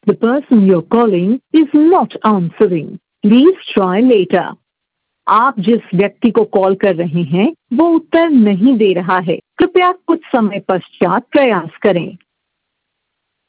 The person you're calling is not answering. Please try later. आप जिस व्यक्ति को कॉल कर रहे हैं वो उत्तर नहीं दे रहा है। कृपया कुछ समय पश्चात प्रयास करें।